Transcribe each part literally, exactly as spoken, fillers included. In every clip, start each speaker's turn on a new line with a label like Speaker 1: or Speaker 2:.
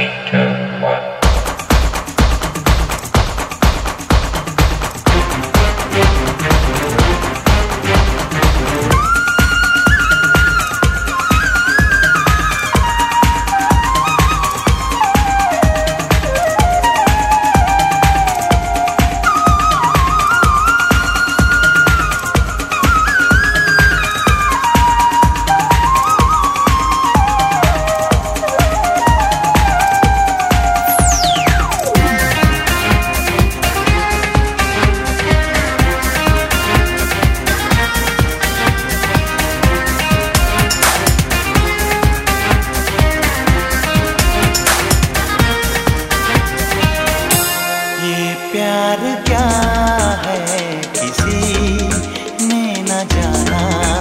Speaker 1: प्यार क्या है किसी ने न जाना,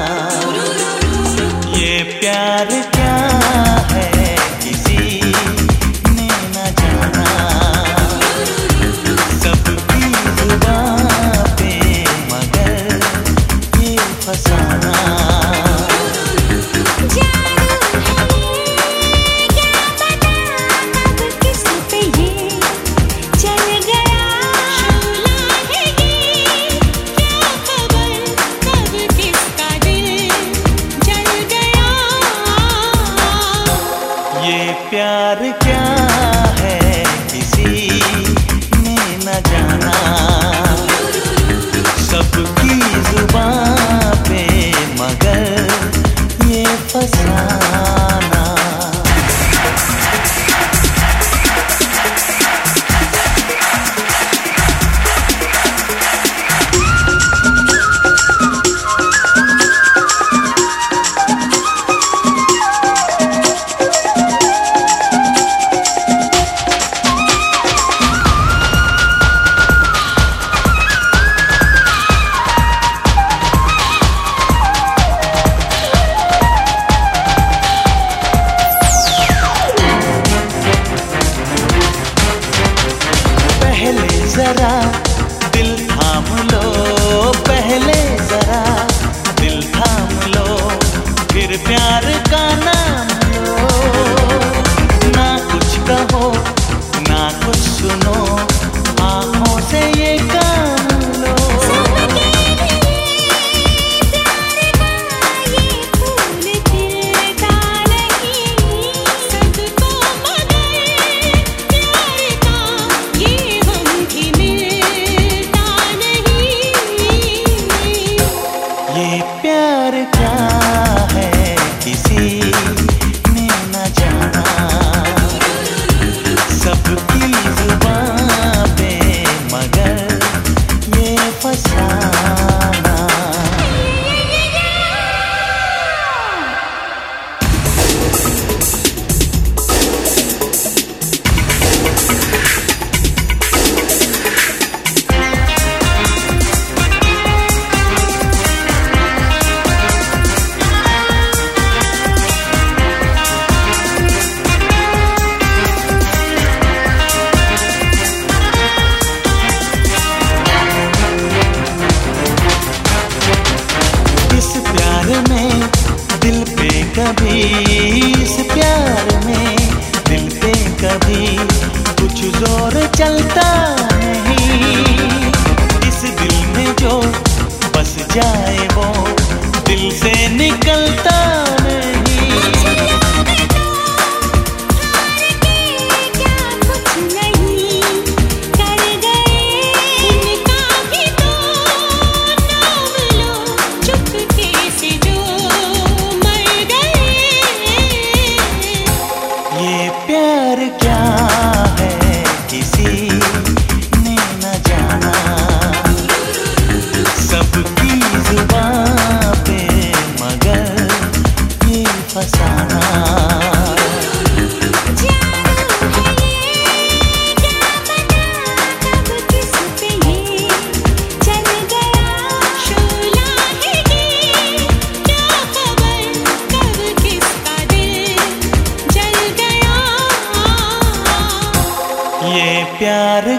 Speaker 1: ये प्यार क्या है किसी ने न जाना। सबकी जुबां पे मगर ये फसाना। प्यार क्या है किसी ने न जाना। सबकी जुबां पे मगर ये फसाना। जरा दिल थाम लो, पहले जरा दिल थाम लो, फिर प्यार का नाम लो। ना कुछ कहो ना कुछ सुनो, आँखों से ये काम लो। ये प्यार क्या है किसी ने न जाना। सबकी जुबां पे मगर ये फसाना। में दिल पे कभी, इस प्यार में दिल पे कभी कुछ जोर चलता नहीं। इस दिल में जो बस जाए वो दिल से निकलता नहीं। प्यार क्या है किसी ने न जाना। सबकी जुबां पे मगर ये फसाना। ये प्यार